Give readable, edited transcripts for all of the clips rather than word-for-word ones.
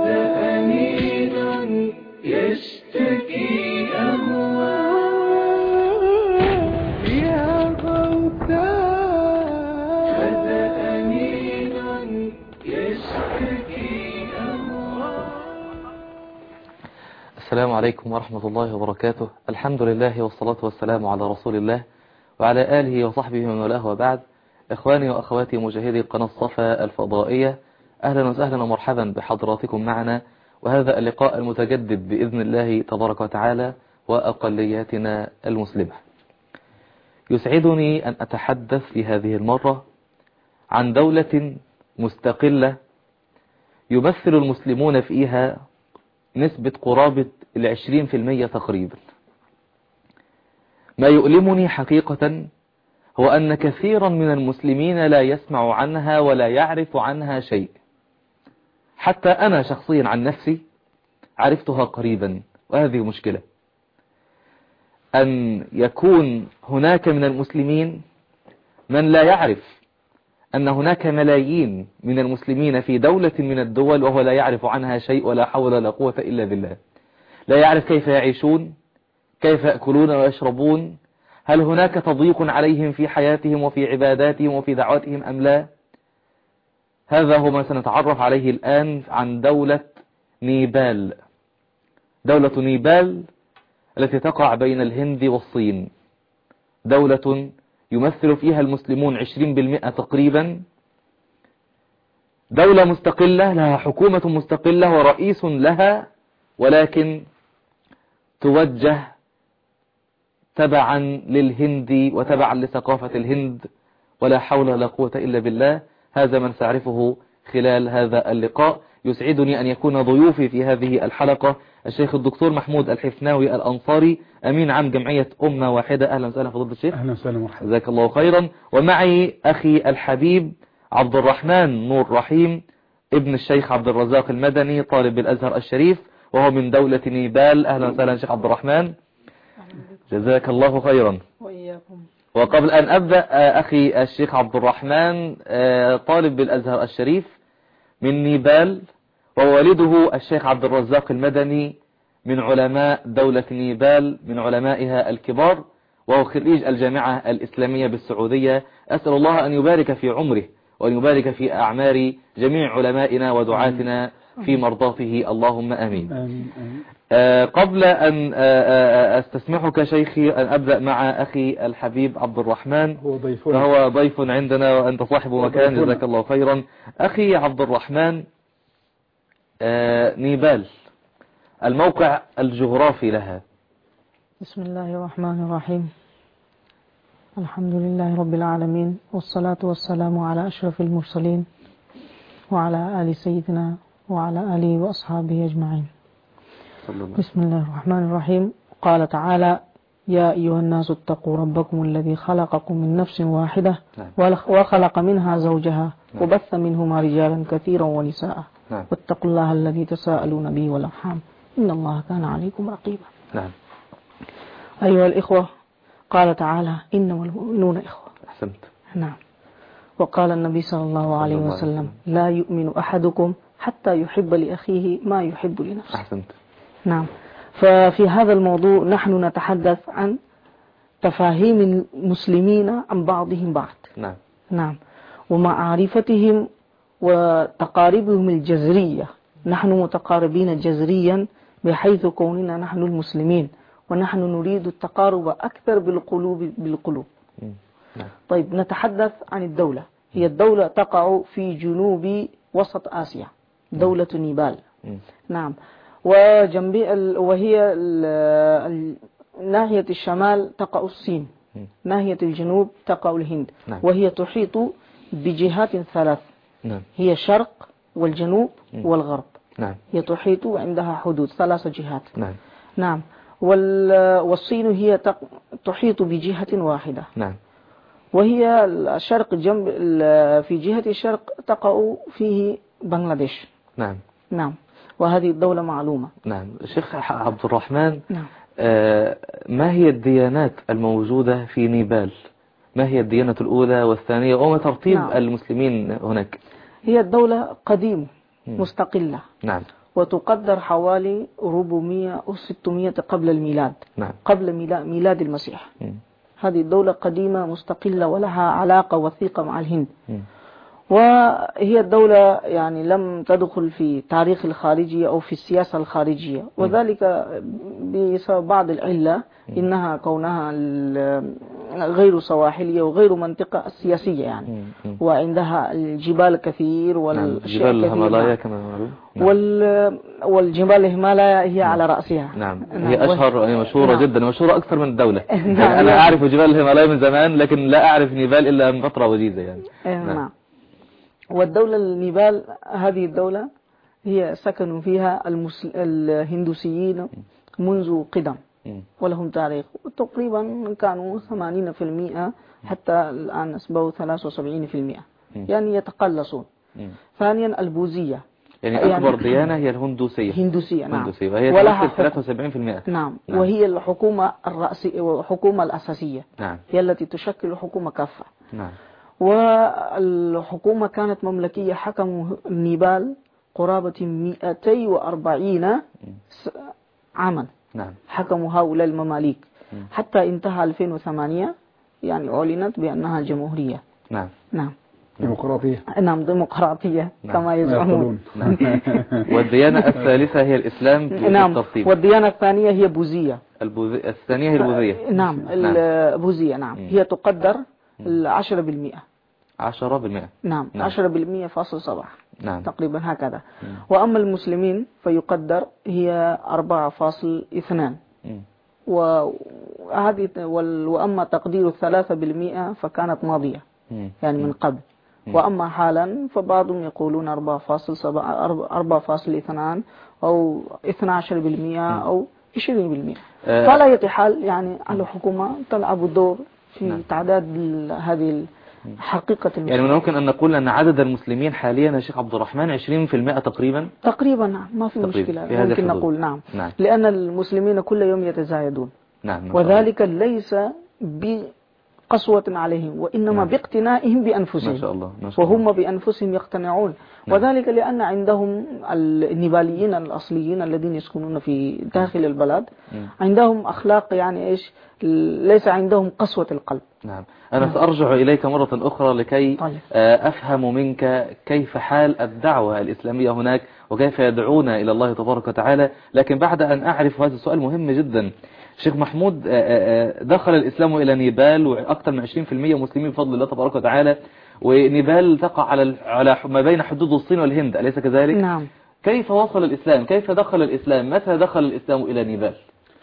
هذا أنين يشتكي أهواه يا غوثاه. هذا أنين يشتكي أهواه. السلام عليكم ورحمة الله وبركاته. الحمد لله والصلاة والسلام على رسول الله وعلى آله وصحبه ومن والاه، وبعد. إخواني وأخواتي مشاهدي قناة صفا الفضائية، أهلا وسهلا ومرحبا بحضراتكم معنا، وهذا اللقاء المتجدد بإذن الله تبارك وتعالى وأقلياتنا المسلمة. يسعدني أن أتحدث في هذه المرة عن دولة مستقلة يمثل المسلمون فيها نسبة قرابة 20% تقريبا. ما يؤلمني حقيقة هو أن كثيرا من المسلمين لا يسمع عنها ولا يعرف عنها شيء. حتى أنا شخصيا عن نفسي عرفتها قريبا، وهذه مشكلة. أن يكون هناك من المسلمين من لا يعرف أن هناك ملايين من المسلمين في دولة من الدول وهو لا يعرف عنها شيء، ولا حول ولا قوة إلا بالله. لا يعرف كيف يعيشون، كيف يأكلون ويشربون، هل هناك تضييق عليهم في حياتهم وفي عباداتهم وفي دعواتهم أم لا. هذا هو ما سنتعرف عليه الآن عن دولة نيبال. دولة نيبال التي تقع بين الهند والصين، دولة يمثل فيها المسلمون 20% تقريبا، دولة مستقلة لها حكومة مستقلة ورئيس لها، ولكن توجه تبعا للهند وتبعا لثقافة الهند، ولا حول ولا قوة إلا بالله. هذا من سأعرفه خلال هذا اللقاء. يسعدني أن يكون ضيوفي في هذه الحلقة الشيخ الدكتور محمود الحفناوي الأنصاري، أمين عام جمعية أمة واحدة. أهلا وسهلا فضيلة الشيخ. أهلا وسهلا مرحبا. جزاك الله خيرا. ومعي أخي الحبيب عبد الرحمن نور رحيم، ابن الشيخ عبد الرزاق المدني، طالب بالأزهر الشريف، وهو من دولة نيبال. أهلا وسهلا شيخ عبد الرحمن. جزاك الله خيرا. وإياكم. وقبل أن أبدأ، أخي الشيخ عبد الرحمن طالب بالأزهر الشريف من نيبال، ووالده الشيخ عبد الرزاق المدني من علماء دولة نيبال، من علمائها الكبار، وهو خريج الجامعة الإسلامية بالسعودية. أسأل الله أن يبارك في عمره وأن يبارك في أعمار جميع علمائنا ودعاتنا في مرضاته، اللهم آمين. آمين آمين. قبل أن أستسمحك شيخي أن أبدأ مع أخي الحبيب عبد الرحمن، فهو ضيف عندنا وأنت صاحب مكان، جزاك الله خيرا. أخي عبد الرحمن، نيبال، الموقع الجغرافي لها. بسم الله الرحمن الرحيم. الحمد لله رب العالمين، والصلاة والسلام على أشرف المرسلين وعلى آل سيدنا وعلى آله وأصحابه أجمعين. بسم الله الرحمن الرحيم. قال تعالى: يا أيها الناس اتقوا ربكم الذي خلقكم من نفس واحدة وخلق منها زوجها وبث منهما رجالا كثيرا ونساء واتقوا الله الذي تساءلون به والأرحام إن الله كان عليكم رقيبا. أيها الإخوة، قال تعالى: إنما المؤمنون إخوة. أحسنت. نعم. وقال النبي صلى الله عليه وسلم: لا يؤمن أحدكم حتى يحب لأخيه ما يحب لنفسه. أحسنت. نعم. ففي هذا الموضوع نحن نتحدث عن تفاهيم المسلمين عن بعضهم بعض. نعم. نعم. ومعارفتهم وتقاربهم الجذرية. نحن متقاربين جذريا بحيث كوننا نحن المسلمين، ونحن نريد التقارب أكثر بالقلوب. طيب، نتحدث عن الدولة. هي الدولة تقع في جنوب وسط آسيا، دولة نيبال. نعم. وهي ناحية الشمال تقع الصين، ناحية الجنوب تقع الهند. وهي تحيط بجهات ثلاث، هي الشرق والجنوب والغرب. هي تحيط عندها حدود 3 جهات. نعم. والصين هي تحيط بجهة واحدة. وهي الشرق جنب في جهة الشرق تقع فيه بنغلاديش. نعم. وهذه الدولة معلومة. نعم. شيخ عبد الرحمن، نعم. ما هي الديانات الموجودة في نيبال؟ ما هي الديانة الأولى والثانية، وما ترتيب المسلمين هناك؟ هي الدولة قديمة مستقلة. نعم. وتقدر حوالي 400 أو 600 قبل الميلاد. نعم. قبل ميلاد المسيح. هذه الدولة قديمة مستقلة ولها علاقة وثيقة مع الهند. وهي الدولة يعني لم تدخل في تاريخ الخارجية أو في السياسة الخارجية، وذلك بسبب بعض العلة، إنها كونها غير سواحلية وغير منطقة سياسية يعني. وعندها الجبال كثير والأشياء جبال كثير. الهيمالايا كما معلوم. والجبال الهيمالايا هي على رأسها. نعم. هي أشهر، هي مشهورة جدا، مشهورة أكثر من الدولة. يعني أنا أعرف جبال الهيمالايا من زمان، لكن لا أعرف نيبال إلا من فترة وجيزة يعني. نعم. والدولة النيبال هذه الدولة هي سكنوا فيها الهندوسيين منذ قدم، ولهم تاريخ، وتقريبا كانوا 80% حتى الآن أصبحوا 73%، يعني يتقلصون. ثانيا البوذية، يعني أكبر ديانة هي الهندوسية. هندوسية نعم. هندوسية، وهي تمثل 73%. نعم. وهي الحكومة الرئيسية والحكومة الأساسية. نعم. هي التي تشكل الحكومة كافة. نعم. والحكومة كانت مملكية، حكموا النيبال قرابة 240 عاما. نعم. حكموا هؤلاء المماليك حتى انتهى 2008 يعني أعلنت بأنها جمهورية. نعم. نعم. ديمقراطية. نعم ديمقراطية كما يزعمون. نعم. والديانة الثالثة هي الإسلام بالترتيب. والديانة الثانية هي بوذية. الثانية هي البوذية. نعم. البوذية نعم. هي تقدر 10%. 10%. نعم. 10.7. نعم. تقريبا هكذا. وأما المسلمين فيقدر هي 4.2. وأما تقدير 3% فكانت ماضية يعني من قبل. وأما حالا فبعضهم يقولون 4.2 أو 12% أو 20%. فلا يتحال يعني الحكومة تلعب دور في تعداد هذه حقيقة المسلمين. يعني ممكن أن نقول أن عدد المسلمين حاليا يا شيخ عبد الرحمن 20% تقريبا. نعم. ما في مشكلة، ممكن نقول نعم. لأن المسلمين كل يوم يتزايدون. نعم. وذلك ليس بقسوة عليهم، وإنما باقتنائهم بأنفسهم. ما شاء الله. ما شاء الله. وهم بأنفسهم يقتنعون. وذلك لأن عندهم النيباليين الأصليين الذين يسكنون في داخل البلد عندهم أخلاق يعني إيش، ليس عندهم قسوة القلب. نعم. أنا سأرجع إليك مرة أخرى لكي أفهم منك كيف حال الدعوة الإسلامية هناك وكيف يدعون إلى الله تبارك وتعالى. لكن بعد أن أعرف هذا السؤال مهم جدا، شيخ محمود، دخل الإسلام إلى نيبال وأكثر من 20% مسلمين بفضل الله تبارك وتعالى، ونيبال تقع على ما بين حدود الصين والهند، أليس كذلك؟ نعم. كيف وصل الإسلام؟ كيف دخل الإسلام؟ متى دخل الإسلام إلى نيبال؟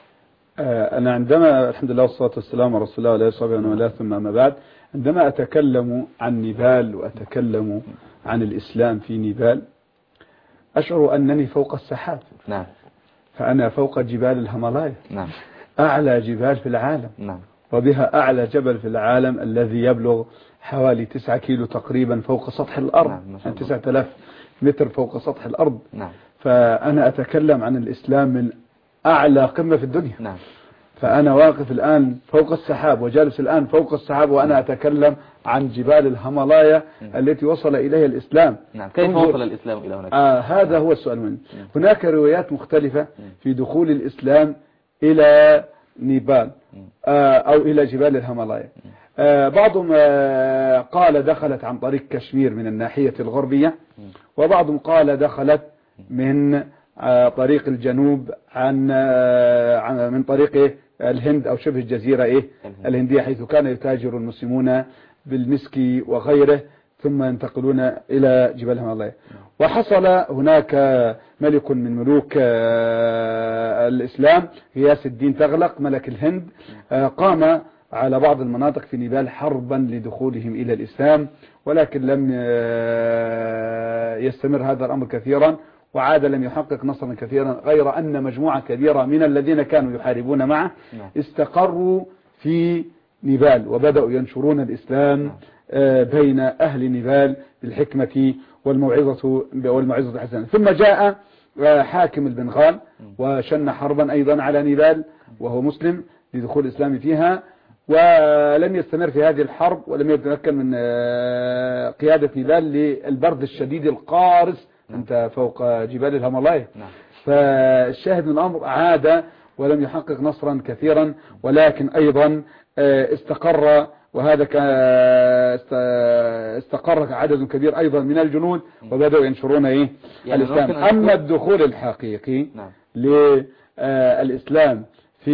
أنا عندما الحمد لله والصلاة والسلام على رسول الله وعلى آله وصحبه ومن ثم أما بعد، عندما أتكلم عن نيبال وأتكلم عن الإسلام في نيبال أشعر أنني فوق السحاب. نعم. فأنا فوق جبال الهيمالايا. نعم. أعلى جبال في العالم. نعم. وبها أعلى جبل في العالم الذي يبلغ حوالي 9 كيلو تقريبا فوق سطح الأرض. نعم. 9000 متر فوق سطح الأرض. نعم. فأنا أتكلم عن الإسلام من أعلى قمة في الدنيا. نعم. فأنا واقف الآن فوق السحاب وجالس الآن فوق السحاب وأنا أتكلم عن جبال الهيمالايا التي وصل إليها الإسلام. نعم. كيف وصل الإسلام إلى هناك؟ هذا هو السؤال منه. هناك روايات مختلفة في دخول الإسلام إلى نيبال أو إلى جبال الهيمالايا. بعضهم قال دخلت عن طريق كشمير من الناحية الغربية، وبعضهم قال دخلت من طريق الجنوب من طريق الهند أو شبه الجزيرة الهندية، حيث كان يتاجر المسلمون بالمسك وغيره ثم ينتقلون إلى جبال الهيمالايا. وحصل هناك ملك من ملوك الإسلام غياث الدين تغلق ملك الهند، قام على بعض المناطق في نيبال حربا لدخولهم إلى الإسلام، ولكن لم يستمر هذا الأمر كثيرا وعاد لم يحقق نصرا كثيرا، غير أن مجموعة كبيرة من الذين كانوا يحاربون معه استقروا في نيبال وبدأوا ينشرون الإسلام بين أهل نيبال بالحكمة والموعظة الحسنة. ثم جاء حاكم البنغال وشن حربا أيضا على نيبال وهو مسلم لدخول الإسلام فيها، ولم يستمر في هذه الحرب ولم يتمكن من قيادة نيبال للبرد الشديد القارس أنت فوق جبال الهيمالايا. نعم. فالشاهد من الأمر عاد ولم يحقق نصرا كثيرا، ولكن أيضا استقر، وهذا استقر عدد كبير أيضا من الجنود وبدأوا ينشرون يعني الإسلام. أما الدخول الحقيقي للإسلام في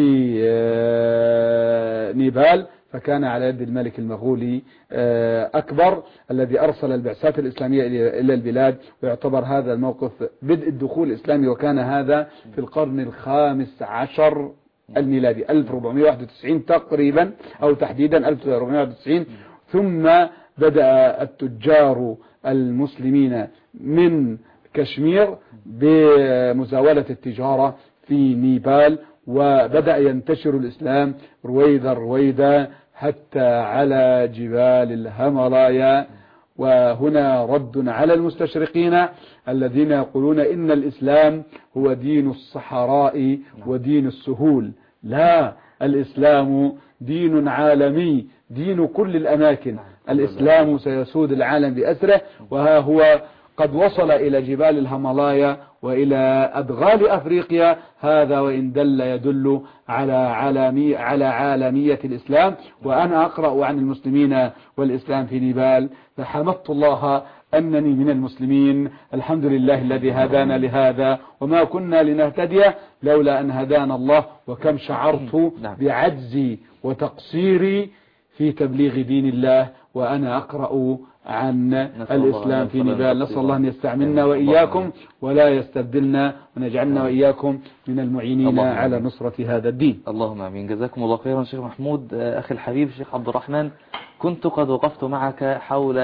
نيبال فكان على يد الملك المغولي أكبر الذي أرسل البعثات الإسلامية إلى البلاد، ويعتبر هذا الموقف بدء الدخول الإسلامي، وكان هذا في القرن ال15 الميلادي 1491 تقريبا أو تحديدا 1491. ثم بدأ التجار المسلمين من كشمير بمزاولة التجارة في نيبال، وبدأ ينتشر الإسلام رويدا حتى على جبال الهيمالايا. وهنا رد على المستشرقين الذين يقولون إن الإسلام هو دين الصحراء ودين السهول. لا، الإسلام دين عالمي، دين كل الأماكن. الإسلام سيسود العالم بأسره، وها هو قد وصل إلى جبال الهيمالايا وإلى أدغال أفريقيا. هذا وإن يدل على عالمية الإسلام. وأنا أقرأ عن المسلمين والإسلام في نيبال فحمدت الله أنني من المسلمين، الحمد لله الذي هدانا لهذا وما كنا لنهتدي لولا أن هدانا الله. وكم شعرت بعجزي وتقصيري في تبليغ دين الله وأنا أقرأ عن الإسلام في نيبال. نسأل الله أن يستعملنا وإياكم ولا يستبدلنا، ونجعلنا وإياكم من المعينين على نصرة هذا الدين. اللهم آمين. جزاكم الله خيرا شيخ محمود. أخي الحبيب الشيخ عبد الرحمن، كنت قد وقفت معك حول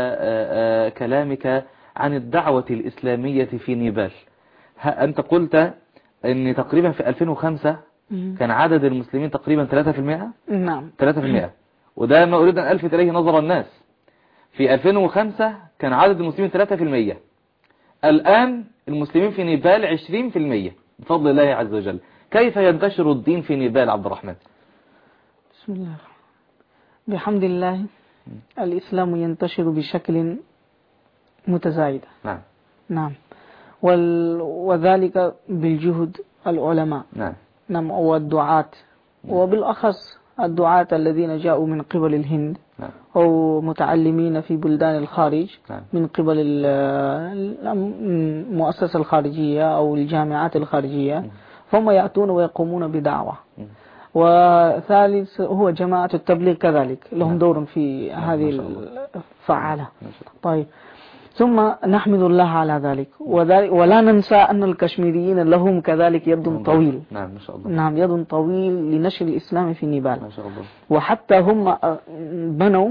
كلامك عن الدعوة الإسلامية في نيبال. أنت قلت أن تقريبا في 2005 كان عدد المسلمين تقريبا 3%. نعم 3%، وده ما أريد أن ألفت إليه نظر الناس. في 2005 كان عدد المسلمين 3%، الآن المسلمين في نيبال 20% بفضل الله عز وجل. كيف ينتشر الدين في نيبال عبد الرحمن؟ بسم الله بحمد الله الإسلام ينتشر بشكل متزايد. نعم نعم وذلك بالجهد العلماء. نعم والدعاة، وبالأخص الدعاة الذين جاءوا من قبل الهند أو متعلمين في بلدان الخارج من قبل المؤسسة الخارجية أو الجامعات الخارجية، فهم يأتون ويقومون بدعوة. وثالث هو جماعة التبليغ كذلك لهم دور في هذه الفعالة. طيب، ثم نحمد الله على ذلك، ولا ننسى أن الكشميريين لهم كذلك يد طويل. نعم ما شاء الله. نعم يد طويل لنشر الإسلام في نيبال. ما شاء الله. وحتى هم بنوا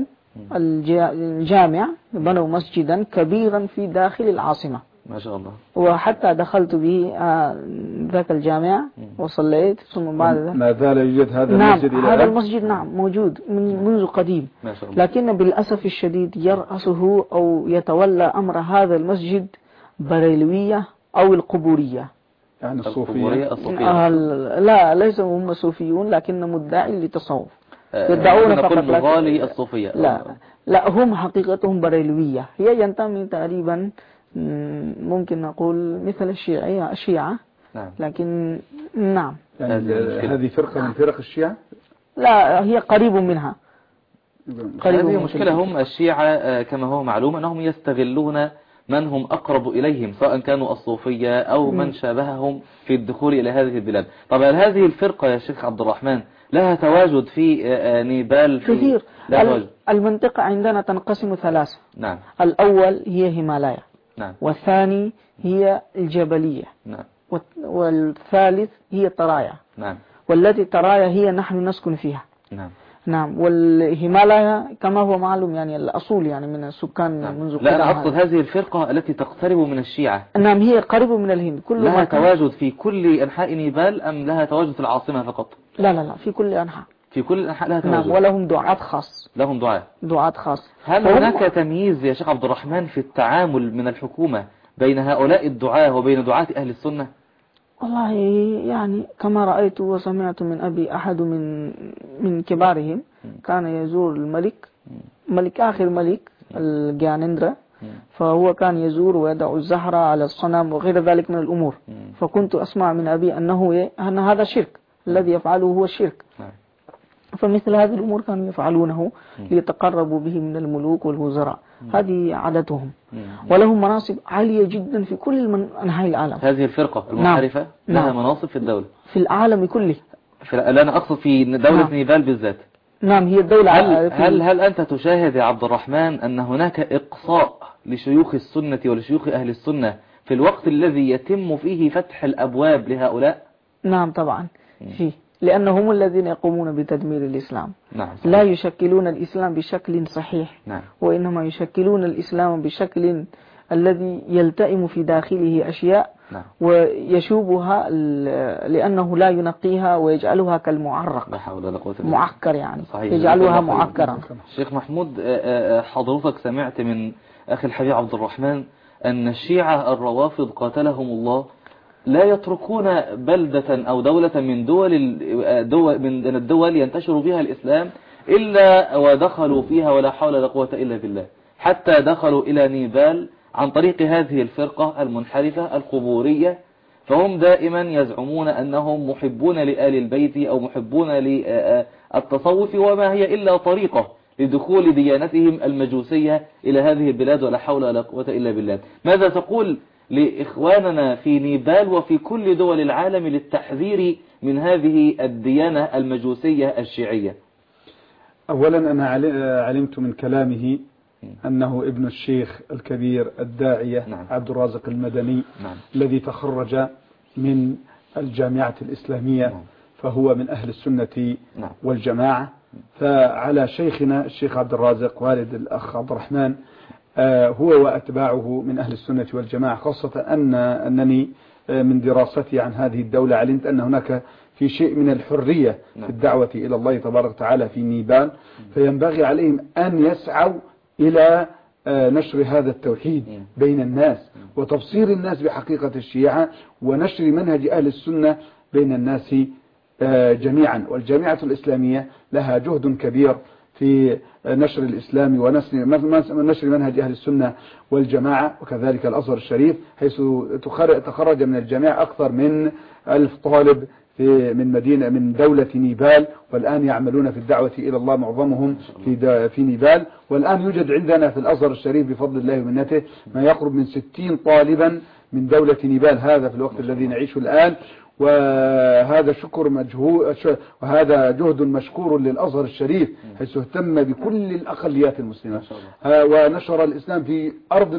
الجامع، بنوا مسجدا كبيرا في داخل العاصمة. ما شاء الله. وحتى دخلت به ذاك الجامع وصليت، ثم بعد ذلك ما زال يوجد هذا المسجد. نعم هذا المسجد نعم موجود منذ قديم. ما شاء الله. لكن بالأسف الشديد يرأسه أو يتولى أمر هذا المسجد بريلوية أو القبورية، يعني الصوفية. لا ليس هم صوفيون، لكن مدعي للتصوف يدعون فقط غالي الصوفية. لا هم حقيقتهم بريلوية، هي ينتمي تقريبا ممكن نقول مثل الشيعة. نعم. لكن نعم يعني هذه فرقة من فرق الشيعة؟ لا هي قريب منها. هذه مشكلة. هم الشيعة كما هو معلوم أنهم يستغلون من هم أقرب إليهم، سواء كانوا الصوفية أو من شابههم في الدخول إلى هذه البلاد. طب هل هذه الفرقة يا شيخ عبد الرحمن لها تواجد في نيبال؟ كثير. المنطقة عندنا تنقسم 3. نعم. الأول هي هيمالايا. نعم. والثاني هي الجبلية. نعم. والثالث هي طرايا. نعم. والتي طرايا هي نحن نسكن فيها. نعم. نعم. والهيمالايا كما هو معلوم يعني الأصول يعني من السكان. نعم. منذ لا أنا أقصد هذه الفرقة التي تقترب من الشيعة. نعم هي قريبة من الهند. كل لها تواجد في كل أنحاء نيبال أم لها تواجد في العاصمة فقط؟ لا في كل أنحاء. في كل أنحاء لها تواجد. نعم ولهم دعاة خاص. لهم دعاة خاص. هل هناك تمييز يا شيخ عبد الرحمن في التعامل من الحكومة بين هؤلاء الدعاة وبين دعاة أهل السنة؟ والله يعني كما رأيت وسمعت من أبي أحد من كبارهم كان يزور الملك آخر ملك الجانندرا فهو كان يزور ويدع الزهرة على الصنم وغير ذلك من الأمور. فكنت أسمع من أبي أن هذا شرك، الذي يفعله هو الشرك. فمثل هذه الأمور كانوا يفعلونه ليتقربوا به من الملوك والوزراء. هذه عادتهم، ولهم مناصب عالية جدا في كل أنحاء العالم. هذه الفرقة المنحرفة لها مناصب في الدولة، في العالم كله. لا، أنا أقصد في دولة نيبال بالذات. نعم، هي الدولة. هل أنت تشاهد يا عبد الرحمن أن هناك إقصاء لشيوخ السنة ولشيوخ أهل السنة في الوقت الذي يتم فيه فتح الأبواب لهؤلاء؟ نعم طبعا فيه، لأنهم الذين يقومون بتدمير الإسلام. نعم، لا يشكلون الإسلام بشكل صحيح. نعم. وإنما يشكلون الإسلام بشكل الذي يلتئم في داخله أشياء. نعم. ويشوبها لأنه لا ينقيها ويجعلها كالمعرق. لا حول ولا قوة إلا بالله. معكر يعني. صحيح. يجعلها معكرا. شيخ محمود، حضرتك سمعت من أخي الحبيب عبد الرحمن أن الشيعة الروافض قاتلهم الله لا يتركون بلدة أو دولة من الدول ينتشر فيها الإسلام إلا ودخلوا فيها، ولا حول ولا قوة إلا بالله، حتى دخلوا إلى نيبال عن طريق هذه الفرقة المنحرفة القبورية. فهم دائما يزعمون أنهم محبون لآل البيت أو محبون للتصوف، وما هي إلا طريقة لدخول ديانتهم المجوسية إلى هذه البلاد، ولا حول ولا قوة إلا بالله. ماذا تقول لإخواننا في نيبال وفي كل دول العالم للتحذير من هذه الديانة المجوسية الشيعية؟ أولا أنا علمت من كلامه أنه ابن الشيخ الكبير الداعية عبد الرازق المدني الذي تخرج من الجامعة الإسلامية، فهو من أهل السنة والجماعة. فعلى شيخنا الشيخ عبد الرازق والد الأخ عبد الرحمن هو وأتباعه من أهل السنة والجماعة، خاصة أنني من دراستي عن هذه الدولة علمت أن هناك في شيء من الحرية في الدعوة إلى الله تبارك وتعالى في نيبال، فينبغي عليهم أن يسعوا إلى نشر هذا التوحيد بين الناس وتبصير الناس بحقيقة الشيعة ونشر منهج أهل السنة بين الناس جميعا. والجامعة الإسلامية لها جهد كبير في نشر الإسلام ونشر منهج أهل السنة والجماعة، وكذلك الأزهر الشريف حيث تخرج من الجامعة أكثر من 1000 طالب من دولة نيبال، والآن يعملون في الدعوة إلى الله معظمهم في نيبال. والآن يوجد عندنا في الأزهر الشريف بفضل الله ومنته ما يقرب من 60 طالبا من دولة نيبال، هذا في الوقت الذي نعيشه الآن. وهذا وهذا جهد مشكور للأزهر الشريف حيث اهتم بكل الأقليات المسلمة ونشر الإسلام في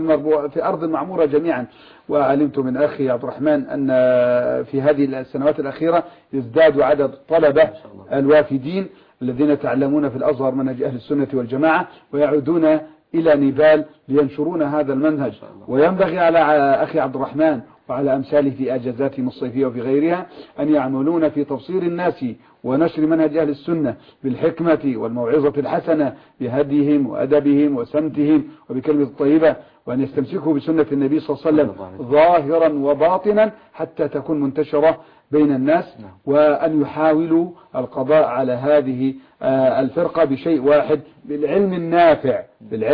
أرض المعمورة جميعا. وعلمت من أخي عبد الرحمن أن في هذه السنوات الأخيرة يزداد عدد الطلبة الوافدين الذين يتعلمون في الأزهر منهج أهل السنة والجماعة ويعودون إلى نيبال لينشرون هذا المنهج. وينبغي على أخي عبد الرحمن وعلى أمثاله في أجازاتهم الصيفية وفي غيرها أن يعملون في تبصير الناس ونشر منهج أهل السنة بالحكمة والموعظة الحسنة بهديهم وأدبهم وسمتهم وبكلمة الطيبة، وأن يستمسكوا بسنة النبي صلى الله عليه وسلم ظاهرا وباطنا حتى تكون منتشرة بين الناس، وأن يحاولوا القضاء على هذه الفرقة بشيء واحد، بالعلم النافع،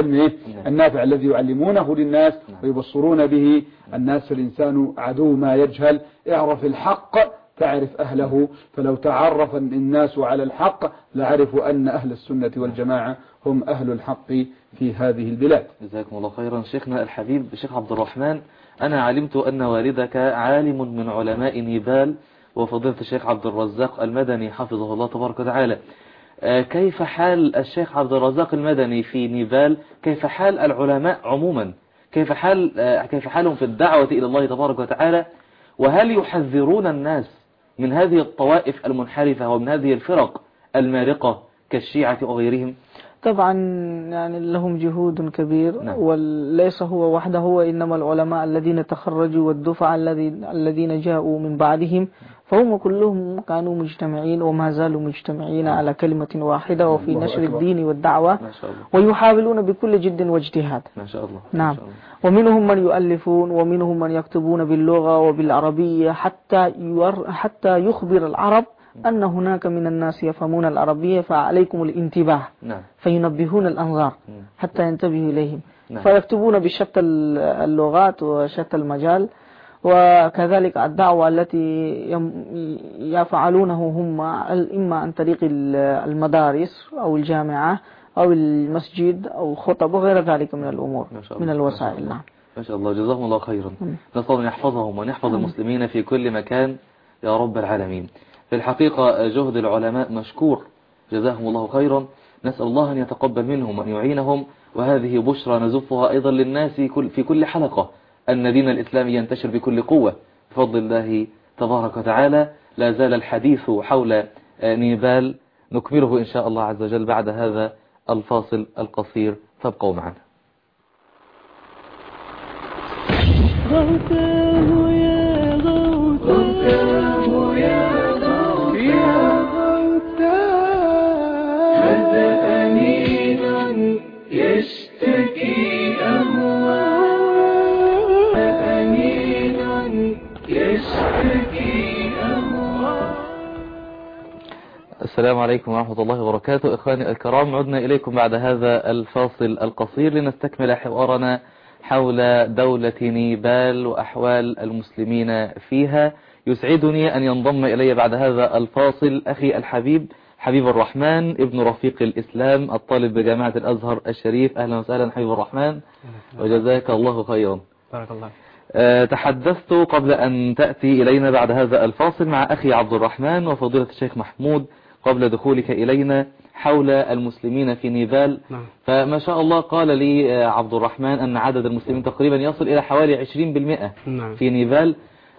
النافع الذي يعلمونه للناس ويبصرون به الناس. الإنسان عدو ما يجهل، اعرف الحق تعرف أهله، فلو تعرف الناس على الحق لعرفوا أن أهل السنة والجماعة هم أهل الحق في هذه البلاد. جزاكم الله خيرا. شيخنا الحبيب الشيخ عبد الرحمن، أنا علمت أن والدك عالم من علماء نيبال وفضيلة الشيخ عبد الرزاق المدني حفظه الله تبارك وتعالى. كيف حال الشيخ عبد الرزاق المدني في نيبال؟ كيف حال العلماء عموما؟ كيف حالهم في الدعوة إلى الله تبارك وتعالى؟ وهل يحذرون الناس من هذه الطوائف المنحرفة ومن هذه الفرق المارقة كالشيعة وغيرهم؟ طبعا يعني لهم جهود كبير. نعم. وليس هو وحده، وإنما العلماء الذين تخرجوا والدفع الذين جاءوا من بعدهم فهم كلهم كانوا مجتمعين وما زالوا مجتمعين على كلمة واحدة وفي نشر الدين والدعوة، ويحاولون بكل جد واجتهاد. ما شاء الله. نعم. ومنهم من يؤلفون ومنهم من يكتبون باللغة وبالعربية حتى يخبر العرب أن هناك من الناس يفهمون العربية فعليكم الانتباه نعم. فينبهون الأنظار حتى ينتبهوا إليهم. نعم. فيكتبون بشتى اللغات وشتى المجال. وكذلك الدعوة التي يفعلونه هم إما عن طريق المدارس أو الجامعة أو المسجد أو خطب وغير ذلك من الأمور من الوسائل. نعم. ما شاء الله، جزاهم الله خيرا. نسأل الله أن يحفظهم وأن يحفظ المسلمين في كل مكان يا رب العالمين. في الحقيقة جهد العلماء مشكور، جزاهم الله خيرا. نسأل الله أن يتقبل منهم وأن يعينهم، وهذه بشرى نزفها أيضا للناس في كل حلقة أن دين الإسلام ينتشر بكل قوة بفضل الله تبارك وتعالى. لا زال الحديث حول نيبال، نكمله إن شاء الله عز وجل بعد هذا الفاصل القصير، فابقوا معنا. غوثاه يا غوثاه يا غوثاه يا غوثاه هذا أنين يشتكي أهواه أنين يشتكي أهواه. السلام عليكم ورحمة الله وبركاته. إخواني الكرام، عدنا إليكم بعد هذا الفاصل القصير لنستكمل حوارنا حول دولة نيبال وأحوال المسلمين فيها. يسعدني أن ينضم إلي بعد هذا الفاصل أخي الحبيب حبيب الرحمن ابن رفيق الإسلام الطالب بجامعة الأزهر الشريف. أهلا وسهلا حبيب الرحمن وجزاك الله خيرا. بارك الله. تحدثت قبل أن تأتي إلينا بعد هذا الفاصل مع أخي عبد الرحمن وفضيلة الشيخ محمود قبل دخولك إلينا حول المسلمين في نيبال. فما شاء الله قال لي عبد الرحمن أن عدد المسلمين تقريبا يصل إلى حوالي 20% في نيبال،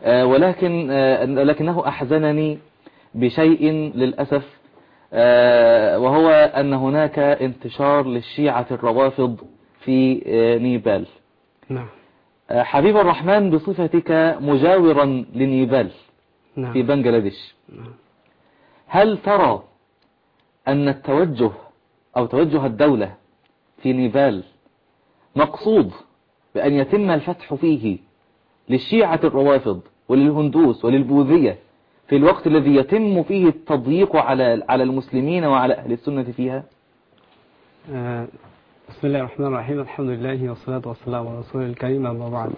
ولكنه أحزنني بشيء للأسف، وهو أن هناك انتشار للشيعة الروافض في نيبال. حبيب الرحمن، بصفتك مجاورا لنيبال في بنغلاديش، هل ترى أن التوجه أو توجه الدولة في نيبال مقصود بأن يتم الفتح فيه للشيعة الروافض وللهندوس وللبوذية في الوقت الذي يتم فيه التضييق على المسلمين وعلى أهل السنة فيها؟ بسم الله الرحمن الرحيم. الحمد لله والصلاة والسلام على رسول الكريم، أما بعد.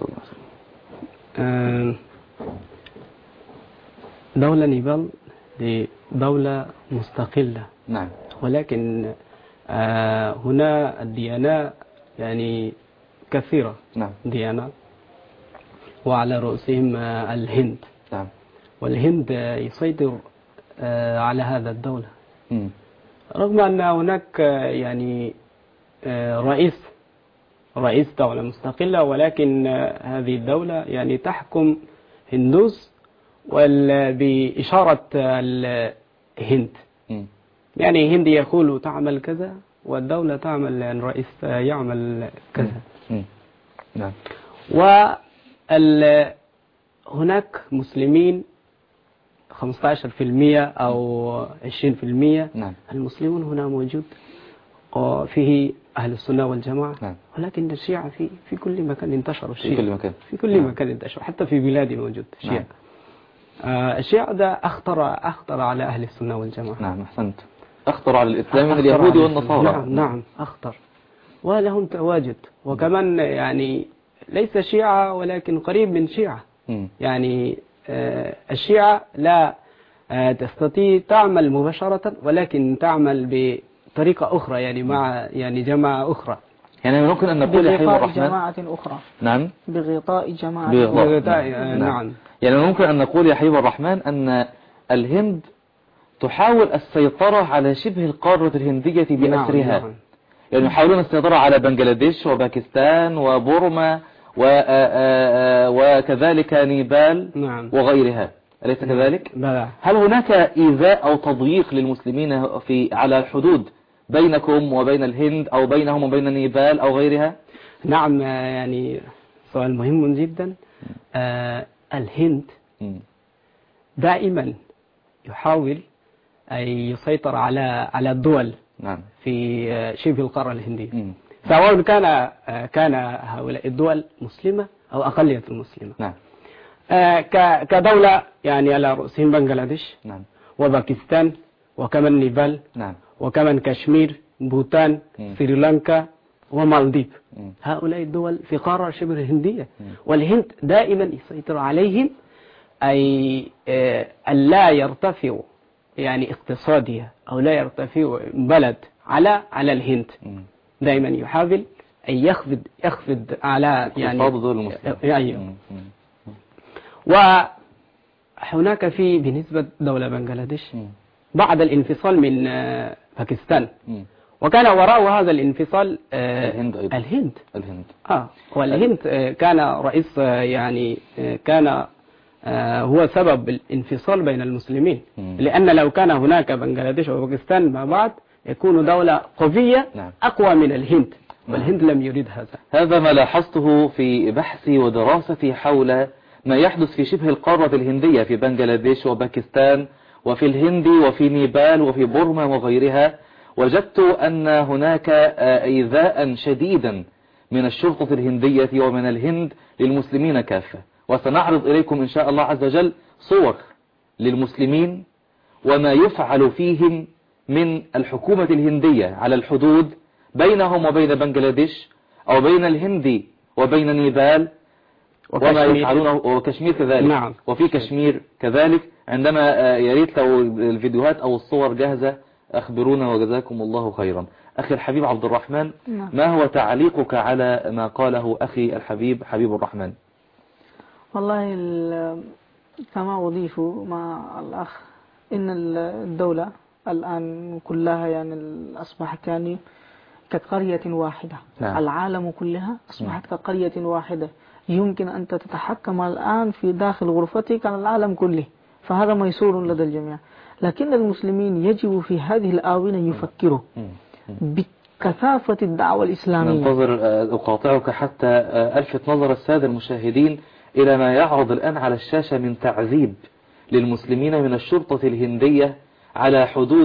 دولة نيبال دولة مستقلة. نعم. ولكن هنا الديانات يعني كثيرة. نعم. ديانات، وعلى رؤوسهم الهند. نعم. والهند يسيطر على هذا الدولة. رغم أن هناك يعني رئيس دولة مستقلة، ولكن هذه الدولة يعني تحكم هندوس بإشارة الهند. يعني هند يقول تعمل كذا والدولة تعمل، الرئيس يعمل كذا. نعم. وهناك مسلمين 15% أو 20%. نعم. المسلمون هنا موجود وفيه أهل السنة والجماعة. نعم. ولكن الشيعة في كل مكان انتشروا. في كل مكان. في كل مكان انتشروا، حتى في بلادي موجود الشيعة. نعم. الشيعة ده أخطر على أهل السنة والجماعة. نعم، أحسنت. أخطر على الإسلام من اليهود والنصارى. نعم أخطر، ولهم تواجد. وكمان يعني ليس شيعة ولكن قريب من شيعة. يعني الشيعة لا تستطيع تعمل مباشرة، ولكن تعمل بطريقة أخرى، يعني مع يعني جماعة أخرى. يعني ممكن أن نقول يا حبيب الرحمن جماعة أخرى. نعم. بغطاء جماعة نعم. يعني ممكن أن نقول يا حبيب الرحمن أن الهند تحاول السيطرة على شبه القارة الهندية بأسرها. نعم. يعني يحاولون السيطرة على بنغلاديش وباكستان وبورما وكذلك نيبال. نعم. وغيرها، أليس كذلك؟ بلى. هل هناك إيذاء أو تضييق للمسلمين على الحدود بينكم وبين الهند أو بينهم وبين نيبال أو غيرها؟ نعم، يعني سؤال مهم جدا. الهند دائما يحاول أن يسيطر على الدول. نعم. في شبه القارة الهندية، سواء كان هؤلاء الدول مسلمة أو أقلية المسلمة. نعم. كدولة يعني على رؤوسهم بنغلاديش. نعم. وباكستان وكمان نيبال نعم. وكمان كشمير، بوتان، سريلانكا ومالديف. هؤلاء الدول في قارة شبه الهندية، والهند دائما يسيطر عليهم أي ألا يرتفع يعني اقتصادية أو لا يرتفع بلد على الهند. دائما يحاول أن يخفض على يعني اقتصاد دول المسلمين. أيوه. وهناك بالنسبة دولة بنغلاديش بعد الانفصال من باكستان، وكان وراء هذا الانفصال الهند أيضا. الهند. والهند كان رئيس يعني كان هو سبب الانفصال بين المسلمين، لأن لو كان هناك بنغلاديش وباكستان مع بعض يكون دولة قوية أقوى من الهند، والهند لم يريد هذا ما لاحظته في بحثي ودراستي حول ما يحدث في شبه القارة الهندية، في بنغلاديش وباكستان وفي الهند وفي نيبال وفي بورما وغيرها. وجدت أن هناك إيذاء شديدا من الشرطة الهندية ومن الهند للمسلمين كافة. وسنعرض إليكم إن شاء الله عز وجل صور للمسلمين وما يفعل فيهم من الحكومة الهندية على الحدود بينهم وبين بنغلاديش، أو بين الهند وبين نيبال، وما يفعلونه، وكشمير كذلك. نعم. وفي كشمير كذلك. عندما يريد لو الفيديوهات أو الصور جاهزة أخبرونا وجزاكم الله خيرا. أخي الحبيب عبد الرحمن، ما هو تعليقك على ما قاله أخي الحبيب حبيب الرحمن؟ والله كما أضيف مع الأخ إن الدولة الآن كلها يعني أصبحت يعني كقرية واحدة. نعم. العالم كلها أصبحت كقرية واحدة، يمكن أن تتحكم الآن في داخل غرفتك على العالم كله، فهذا ميسور لدى الجميع. لكن المسلمين يجب في هذه الآونة يفكروا بكثافة الدعوة الإسلامية. ننتظر أقاطعك حتى ألفت نظر السادة المشاهدين إلى ما يعرض الآن على الشاشة من تعذيب للمسلمين من الشرطة الهندية على حدود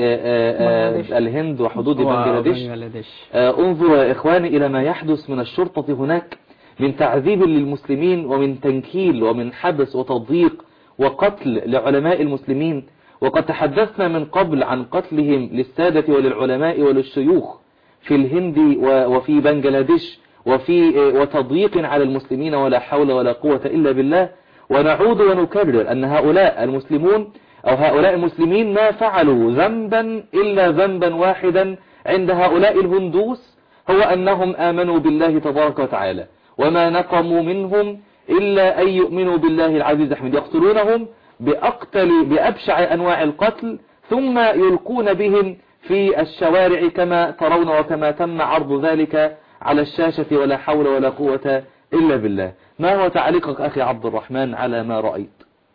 الهند وحدود بنغلاديش. انظروا يا إخواني إلى ما يحدث من الشرطة هناك من تعذيب للمسلمين ومن تنكيل ومن حبس وتضييق وقتل لعلماء المسلمين. وقد تحدثنا من قبل عن قتلهم للسادة وللعلماء وللشيوخ في الهند وفي بنغلاديش وتضييق على المسلمين، ولا حول ولا قوة إلا بالله. ونعود ونكرر أن هؤلاء المسلمون أو هؤلاء المسلمين ما فعلوا ذنبا إلا ذنبا واحدا عند هؤلاء الهندوس، هو أنهم آمنوا بالله تبارك وتعالى، وما نقموا منهم إلا أن يؤمنوا بالله العزيز الحميد. يقتلونهم بأبشع أنواع القتل، ثم يلقون بهم في الشوارع كما ترون وكما تم عرض ذلك على الشاشة، ولا حول ولا قوة إلا بالله. ما هو تعليقك أخي عبد الرحمن على ما رأيت؟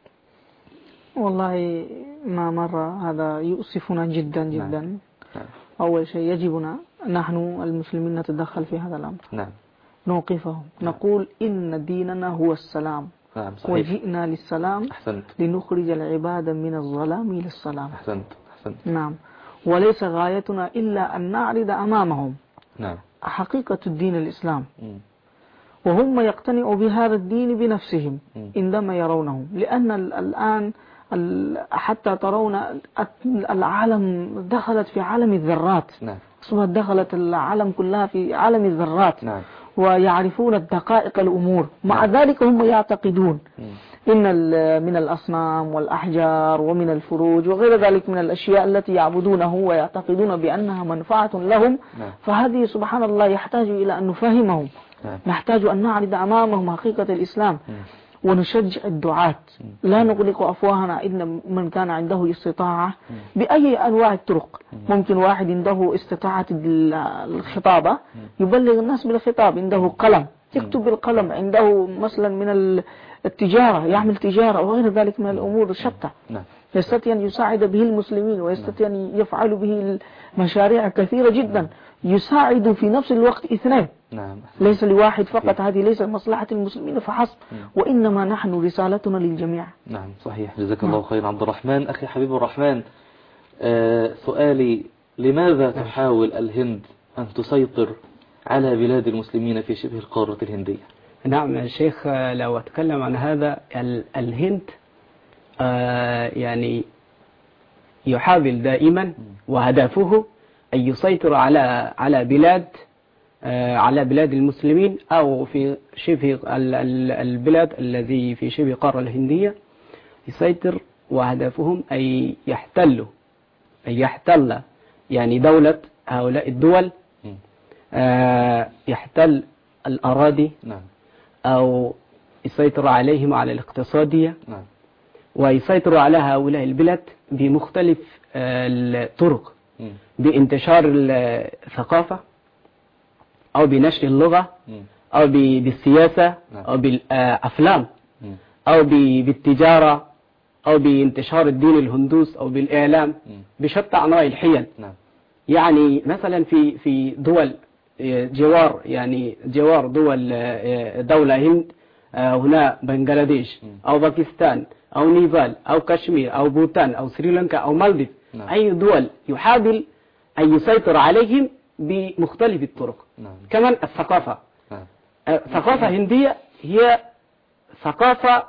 والله ما مر هذا يؤسفنا جدا جدا. أول شيء يجبنا نحن المسلمين نتدخل في هذا الأمر. نعم. نوقفهم. نقول إن ديننا هو السلام. نعم صحيح. وجئنا للسلام. أحسنت. لنخرج العباد من الظلام إلى السلام. أحسنت. نعم. وليس غايتنا إلا أن نعرض أمامهم نعم حقيقة الدين الإسلام، وهم يقتنعوا بهذا الدين بنفسهم عندما يرونه. لأن الآن حتى ترون العالم دخلت في عالم الذرات. نعم. دخلت العالم كلها في عالم الذرات. نعم. ويعرفون الدقائق الأمور. مع ذلك هم يعتقدون إن من الأصنام والأحجار ومن الفروج وغير ذلك من الأشياء التي يعبدونه ويعتقدون بأنها منفعة لهم. فهذه سبحان الله يحتاج إلى أن نفهمهم. نحتاج أن نعرض أمامهم حقيقة الإسلام ونشجع الدعاة. لا نغلق أفواهنا إن من كان عنده استطاعة بأي أنواع الطرق. ممكن واحد عنده استطاعة الخطابة يبلغ الناس بالخطاب، عنده قلم يكتب بالقلم، عنده مثلا من التجارة يعمل تجارة وغير ذلك من الأمور الشتى، يستطيع أن يساعد به المسلمين ويستطيع أن يفعل به مشاريع كثيرة جدا يساعد في نفس الوقت اثنين. ليس لواحد فقط. هذه ليس مصلحة المسلمين فحسب، وإنما نحن رسالتنا للجميع. نعم صحيح. جزاك الله خير عبد الرحمن. أخي حبيب الرحمن، سؤالي: لماذا تحاول الهند أن تسيطر على بلاد المسلمين في شبه القارة الهندية؟ نعم يا شيخ، لو أتكلم عن هذا الهند يعني يحاول دائما وهدفه أن يسيطر على بلاد المسلمين أو في شبه البلاد الذي في شبه القارة الهندية، يسيطر وهدفهم أن يحتل يعني دولة هؤلاء الدول، يحتل الأراضي أو يسيطر عليهم على الاقتصادية، ويسيطر على هؤلاء البلاد بمختلف الطرق، بانتشار الثقافة أو بنشر اللغة أو بالسياسة أو بالأفلام أو بالتجارة أو بانتشار الدين الهندوس أو بالإعلام بشتى أنواع الحيل. يعني مثلا في دول جوار دول دولة هند، هنا بنغلاديش أو باكستان أو نيبال أو كشمير أو بوتان أو سريلانكا أو مالديف، أي دول يحاول أن يسيطر عليهم بمختلف الطرق. كمان الثقافة، ثقافة هندية هي ثقافة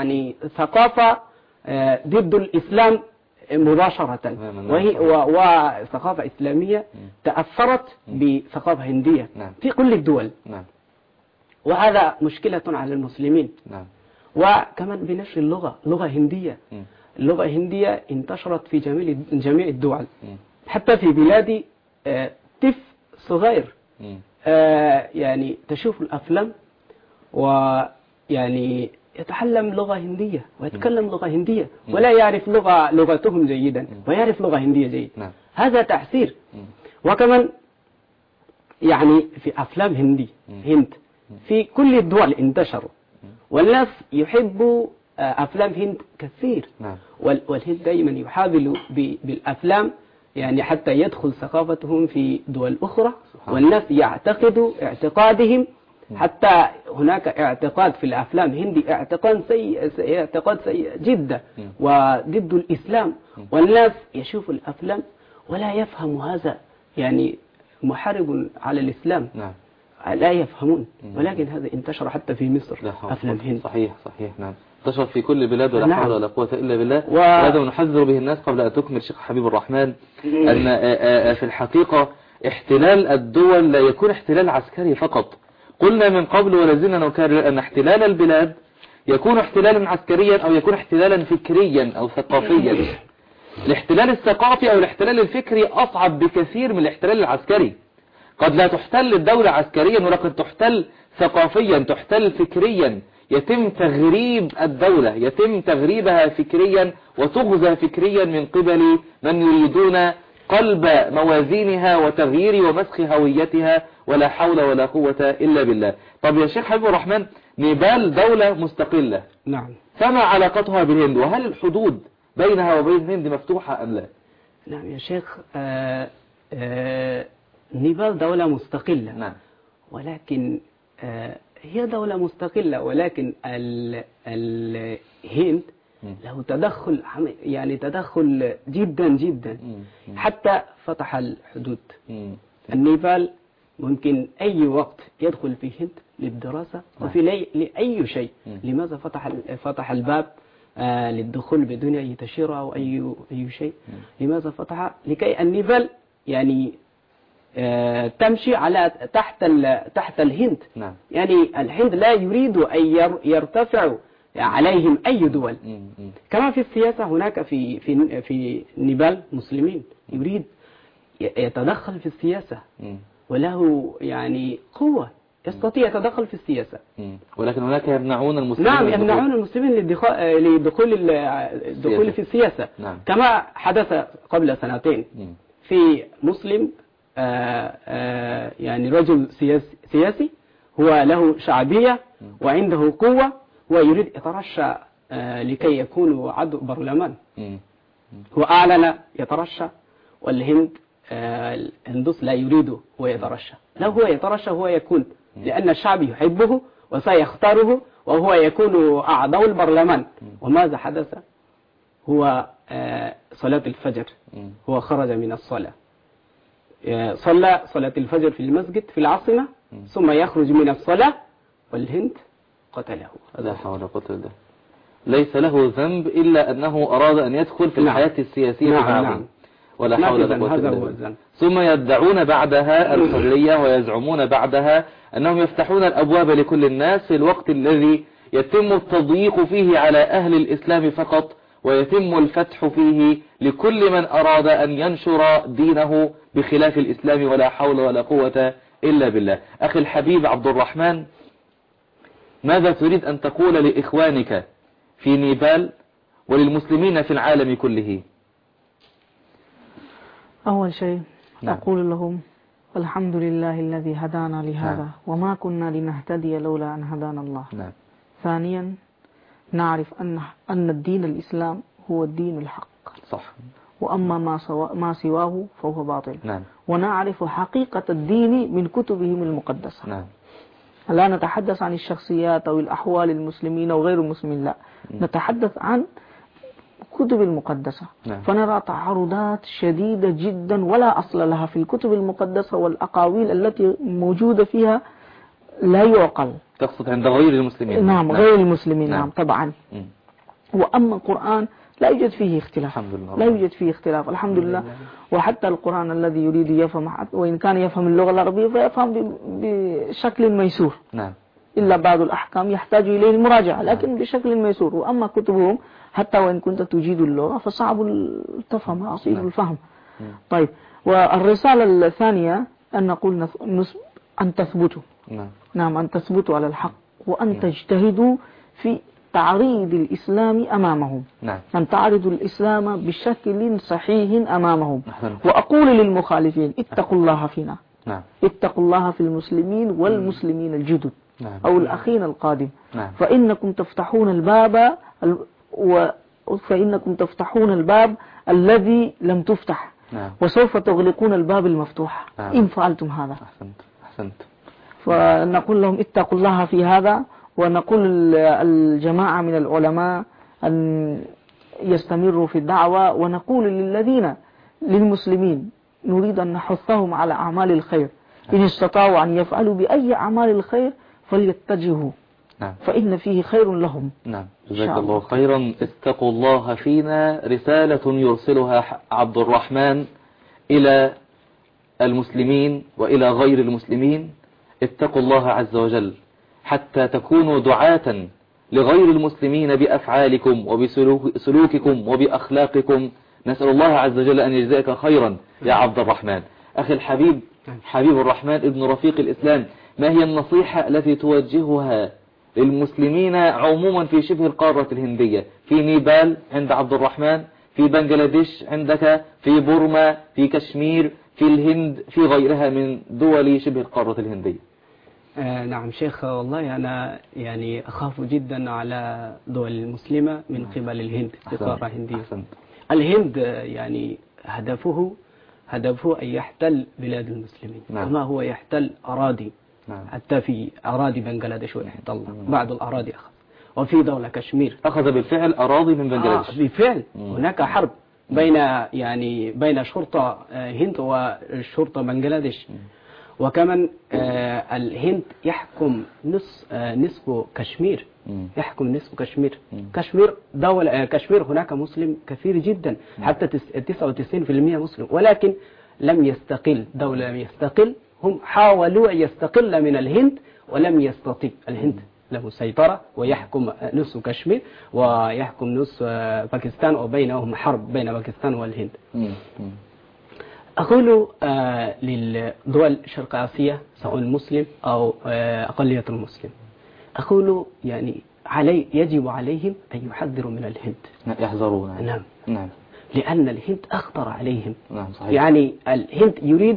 ضد الإسلام مباشرة، وثقافة إسلامية تأثرت بثقافة هندية في كل الدول، وهذا مشكلة على المسلمين. وكمان بنشر لغة هندية، اللغة الهندية انتشرت في جميع الدول، حتى في بلادي طفل صغير يعني تشوف الأفلام ويعني يتعلم لغة هندية ويتكلم لغة هندية ولا يعرف لغتهم جيدا ويعرف لغة هندية جيدا. هذا تأثير. وكمان يعني في أفلام هند في كل الدول انتشروا، والناس يحبوا أفلام هند كثير، والهند دائما يحاولوا بالأفلام يعني حتى يدخل ثقافتهم في دول أخرى، والناس يعتقدوا اعتقادهم، حتى هناك اعتقاد في الأفلام هندي اعتقاد سيء جدا وضد الإسلام، والناس يشوفوا الأفلام ولا يفهم هذا يعني محارب على الإسلام، لا يفهمون. ولكن هذا انتشر حتى في مصر، أفلام هند. صحيح نعم، انتشر في كل البلاد ولا حول ولا قوة إلا بالله. وهذا نحذر به الناس قبل أن تكمل شيخ حبيب الرحمن، أن في الحقيقة احتلال الدول لا يكون احتلال عسكري فقط. قلنا من قبل ولازلنا نكرر أن احتلال البلاد يكون احتلالا عسكريا أو يكون احتلالا فكريا أو ثقافيا. الاحتلال الثقافي أو الاحتلال الفكري أصعب بكثير من الاحتلال العسكري. قد لا تحتل الدولة عسكريا ولكن تحتل ثقافيا، تحتل فكريا، يتم تغريب الدولة، يتم تغريبها فكريا وتغزى فكريا من قبل من يريدون قلب موازينها وتغيير ومسخ هويتها، ولا حول ولا قوة إلا بالله. طب يا شيخ حبيب الرحمن، نيبال دولة مستقلة، نعم، فما علاقتها بالهند؟ وهل الحدود بينها وبين الهند مفتوحة أم لا؟ نعم يا شيخ، نيبال دولة مستقلة، نعم، ولكن هي دولة مستقلة، ولكن الهند له تدخل، يعني تدخل جدا حتى فتح الحدود. النيبال ممكن أي وقت يدخل في الهند للدراسة وفي لأي شيء. لماذا فتح الباب للدخول بدون أي تأشيرة أو أي شيء؟ لماذا فتح؟ لكي النيبال يعني تمشي على تحت الهند. يعني الهند لا يريد أن يرتفع عليهم أي دول. كما في السياسة، هناك في نيبال مسلمين يريد يتدخل في السياسة، وله يعني قوة يستطيع يتدخل في السياسة، ولكن هناك يمنعون المسلمين. نعم، يمنعون المسلمين للدخول في السياسة. كما حدث قبل سنتين في مسلم، يعني رجل سياسي هو له شعبية وعنده قوة ويريد يترشح لكي يكون عضو برلمان. هو أعلن يترشح، والهند الهندوس لا يريده هو يترشح. لو هو يترشح هو يكون، لأن الشعب يحبه وسيختاره وهو يكون أعضو البرلمان. وماذا حدث؟ هو صلاة الفجر، هو خرج من الصلاة، صلى صلاة الفجر في المسجد في العاصمة، ثم يخرج من الصلاة والهند قتله. لا حول ولا قوة إلا بالله. ليس له ذنب إلا أنه أراد أن يدخل في الحياة السياسية معهم ولا حول ولا قوة إلا بالله. ثم يدعون بعدها الحرية ويزعمون بعدها أنهم يفتحون الأبواب لكل الناس في الوقت الذي يتم التضييق فيه على أهل الإسلام فقط، ويتم الفتح فيه لكل من أراد أن ينشر دينه بخلاف الإسلام ولا حول ولا قوة إلا بالله. أخي الحبيب عبد الرحمن، ماذا تريد أن تقول لإخوانك في نيبال وللمسلمين في العالم كله؟ أول شيء أقول لهم الحمد لله الذي هدانا لهذا وما كنا لنهتدي لولا أن هدانا الله. ثانيا نعرف أن الدين الإسلام هو الدين الحق، صح، وأما ما سواه فهو باطل. ونعرف حقيقة الدين من كتبهم المقدسة. لا نتحدث عن الشخصيات أو الأحوال المسلمين أو غير المسلمين، لا، نتحدث عن كتب المقدسة. فنرى تعارضات شديدة جدا ولا أصل لها في الكتب المقدسة، والأقاويل التي موجودة فيها لا يعقل. تقصد عند غير المسلمين؟ نعم، غير المسلمين. نعم طبعا. وأما القرآن لا يوجد فيه اختلاف، الحمد لله. لا يوجد فيه اختلاف الحمد لله. وحتى القرآن الذي يريد يفهم، وإن كان يفهم اللغة العربية فيفهم بشكل ميسور. إلا بعض الأحكام يحتاج إليه المراجعة، لكن بشكل ميسور. وأما كتبهم حتى وإن كنت تجيد اللغة فصعب التفهم، عصيب الفهم. طيب، والرسالة الثانية أن نقول أن تثبتوا. نعم، أن تثبتوا على الحق، وأن تجتهدوا في تعريض الإسلام أمامهم. أن تعرضوا الإسلام بشكل صحيح أمامهم. وأقول للمخالفين اتقوا الله فينا، اتقوا الله في المسلمين والمسلمين الجدد أو الأخين القادم. فإنكم تفتحون الباب الذي لم تفتح، وسوف تغلقون الباب المفتوح إن فعلتم هذا. أحسنت. فنقول لهم اتقوا الله في هذا، ونقول الجماعة من العلماء أن يستمروا في الدعوة، ونقول للمسلمين نريد أن نحثهم على أعمال الخير. إن استطاعوا أن يفعلوا بأي أعمال الخير فليتجهوا، فإن فيه خير لهم. جزاك الله خيرا. اتقوا الله فينا رسالة يرسلها عبد الرحمن إلى المسلمين وإلى غير المسلمين. اتقوا الله عز وجل حتى تكونوا دعاة لغير المسلمين بأفعالكم وبسلوككم وبأخلاقكم. نسأل الله عز وجل أن يجزاك خيرا يا عبد الرحمن. أخي الحبيب حبيب الرحمن ابن رفيق الإسلام، ما هي النصيحة التي توجهها للمسلمين عموما في شبه القارة الهندية، في نيبال عند عبد الرحمن، في بنغلاديش عندك، في بورما، في كشمير، في الهند، في غيرها من دول شبه القارة الهندية؟ نعم شيخ، والله أنا يعني أخاف جدا على دول المسلمة من قبل الهند في قارة هندية. الهند يعني هدفه أن يحتل بلاد المسلمين، وما هو يحتل أراضي. حتى في أراضي بنغلاديش ويحتل بعض الأراضي أخذ، وفي دولة كشمير أخذ بالفعل أراضي من بنغلاديش. بالفعل. هناك حرب بين شرطة هند والشرطة بنغلاديش. وكمان الهند يحكم نصف كشمير، يحكم نصف كشمير. كشمير هناك مسلم كثير جدا، حتى 99% مسلم، ولكن لم يستقل. دولة لم يستقل. هم حاولوا أن يستقل من الهند ولم يستطيع. الهند له سيطرة ويحكم نصف كشمير ويحكم نصف باكستان، وبينهم حرب بين باكستان والهند. أقول للدول الشرق آسيا سواء المسلم أو أقلية المسلم، أقول يعني يجب عليهم أن يحذروا من الهند. يحذرون. نعم. لأن الهند أخطر عليهم. صحيح. يعني الهند يريد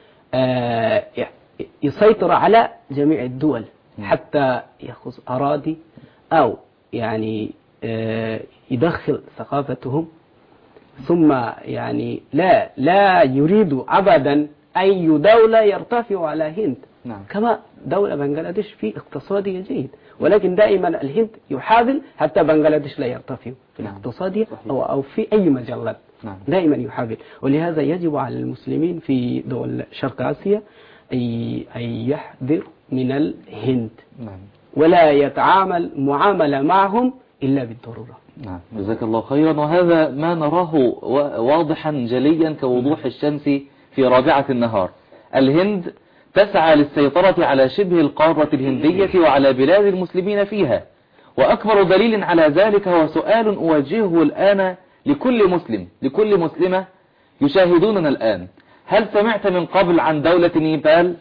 يسيطر على جميع الدول حتى يأخذ أراضي أو يعني يدخل ثقافتهم. ثم يعني لا يريد أبدا أي دولة يرتفع على الهند. كما دولة بنغلاديش في اقتصادية جيد، ولكن دائما الهند يحاول حتى بنغلاديش لا يرتفع في الاقتصادية أو في أي مجالات. دائما يحاول. ولهذا يجب على المسلمين في دول شرق آسيا أن يحذر من الهند، ولا يتعامل معاملة معهم إلا بالضرورة. نعم، جزاك الله خيرا. وهذا ما نراه واضحا جليا كوضوح الشمس في رابعة النهار. الهند تسعى للسيطرة على شبه القارة الهندية وعلى بلاد المسلمين فيها، وأكبر دليل على ذلك هو سؤال أوجهه الآن لكل مسلم لكل مسلمة يشاهدوننا الآن: هل سمعت من قبل عن دولة نيبال؟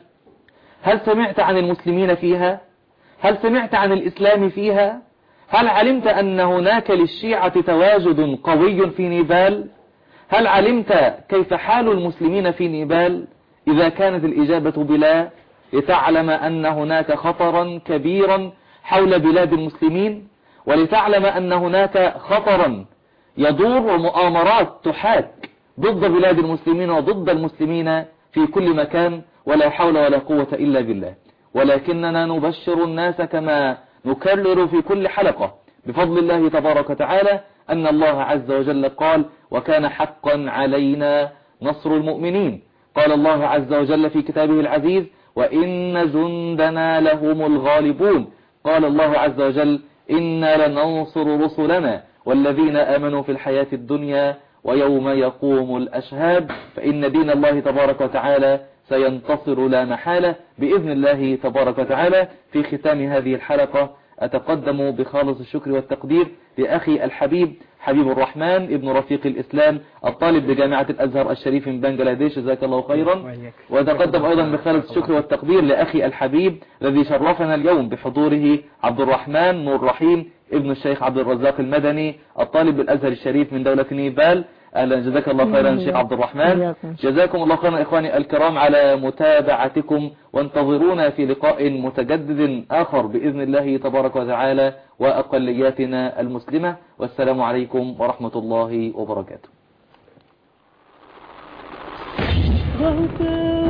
هل سمعت عن المسلمين فيها؟ هل سمعت عن الإسلام فيها؟ هل علمت أن هناك للشيعة تواجد قوي في نيبال؟ هل علمت كيف حال المسلمين في نيبال؟ إذا كانت الإجابة بلا، لتعلم أن هناك خطرا كبيرا حول بلاد المسلمين، ولتعلم أن هناك خطرا يدور ومؤامرات تحاك ضد بلاد المسلمين وضد المسلمين في كل مكان، ولا حول ولا قوة إلا بالله. ولكننا نبشر الناس كما نكرر في كل حلقة بفضل الله تبارك وتعالى أن الله عز وجل قال: وكان حقا علينا نصر المؤمنين. قال الله عز وجل في كتابه العزيز: وإن جندنا لهم الغالبون. قال الله عز وجل: إنا لننصر رسلنا والذين آمنوا في الحياة الدنيا ويوم يقوم الأشهاد. فإن دين الله تبارك وتعالى سينتصر لا محالة بإذن الله تبارك وتعالى. في ختام هذه الحلقة أتقدم بخالص الشكر والتقدير لأخي الحبيب حبيب الرحمن ابن رفيق الإسلام الطالب بجامعة الأزهر الشريف من بنغلاديش، جزاك الله خيرا. وأتقدم أيضا بخالص الشكر والتقدير لأخي الحبيب الذي شرفنا اليوم بحضوره عبد الرحمن نور رحيم ابن الشيخ عبد الرزاق المدني الطالب بالأزهر الشريف من دولة نيبال. أهلا، جزاك الله خيرا شيخ عبد الرحمن. جزاكم الله خيرا إخواني الكرام على متابعتكم، وانتظرونا في لقاء متجدد آخر بإذن الله تبارك وتعالى وأقلياتنا المسلمة. والسلام عليكم ورحمة الله وبركاته.